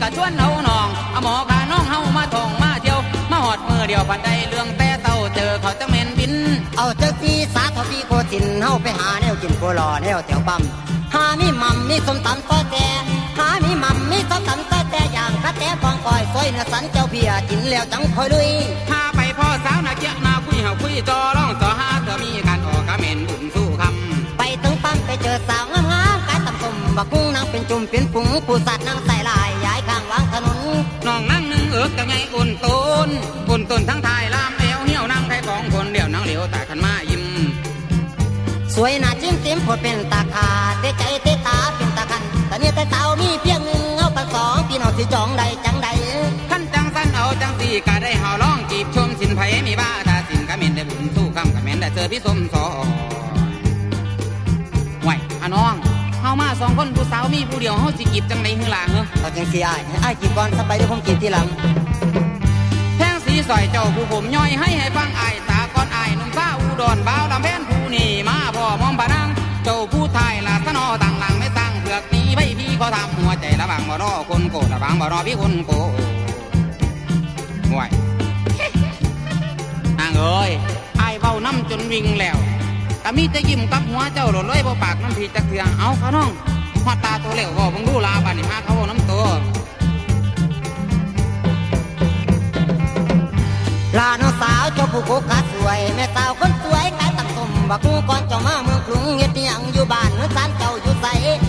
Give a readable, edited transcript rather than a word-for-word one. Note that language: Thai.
ละชวนเอาน้องเอาหมอขาน้องเฮามาท่องมาเที่ยวมาหอดมือเดียวพันใดเรื่องแต่เต้าเจอเขาจะเม็นบินเอาเจ้าที่สาทวีโคจินเฮาไปหาแนวกินโคลอแนวแถวปั๊มหามีหม่ำมีส้มตำต้อแต่หามีหม่ำมีส้มตำต้อแต่อย่างกระแตฟองก้อยซอยเนื้อสันเจ้าเพียกินแล้วจังคอยลุยพาไปพ่อสาวนาเกียนาคุยเฮาคุยจอร้องจอหาเธอมีการออกกะเม็นบุญสู้คำไปถึงปั๊มไปเจอสาวงามๆกายตำตุ่มบักกุ้งนางเป็นจุ่มเป็นปุ๋งผู้สัตว์นางใส่ลายย้ายข้างวางถนนน้องนั่งนึงกับไงอุ่นต้นทั้งทายลามเอวเหี่ยวนั่งไทยของคนเดียวนั่งเหลียวตาขันมายิ้มสวยหน้าจิ้มจิ้มพดเป็นตาขาเตะใจเตะตาเป็นตาคันแต่เนี่ยแต่เต่ามีเพียงหนึ่งเอาไปสองพี่น้องสิจองใดจังใดท่านจังสั้นเอาจังสี่กะได้เฮาร้องจีบชมสินไผมีบ้าตาสินกะเม็นได้บุญสู้คำกะเม็นได้เจอพี่สมสอไหวอะน้องเฮามาสองคนผู้สาวมีผู้เดียวเฮาสิกีบจังใดหือล่ะเหรอเอาจังสิอ้ายกีบก่อนสบายเดี๋ยวผมกีบทีหลังแทงสีสอยเจ้าผู้ผมย่อยให้ฟังอ้ายตาก่อนอ้ายนุ่มสาวอุดรบ่าวลำแพนผู้นี่มาพ่อมอมบานังเจ้าผู้ไทยลาสนอต่างหลังไม่ตั้งเผือกนี้ไว้พี่ขอทำหัวใจระวังบ่รอคนโกระวังบ่รอพี่คนโกห่วยนางเอ้ยอ้ายเว้าน้ำจนวิ่งแล้วแต่มีแต่ยิ้มกับหัวเจ้าหล่นเลยบ่ปากน้ำพีจักเถื่อเอาเขาน้องหัวตาตัวเหลวบ่บังดูลาบานี่มาเขาน้ำตัวลาน้องสาวเจ้าผู้โคกาสวยแม่สาวคนสวยกายตักตุ่มบักกุ้งก่อนเจ้ามาเมืองกรุงเฮ็ดหยังอยู่บ้านเมืองศาลเจ้าอยู่ไส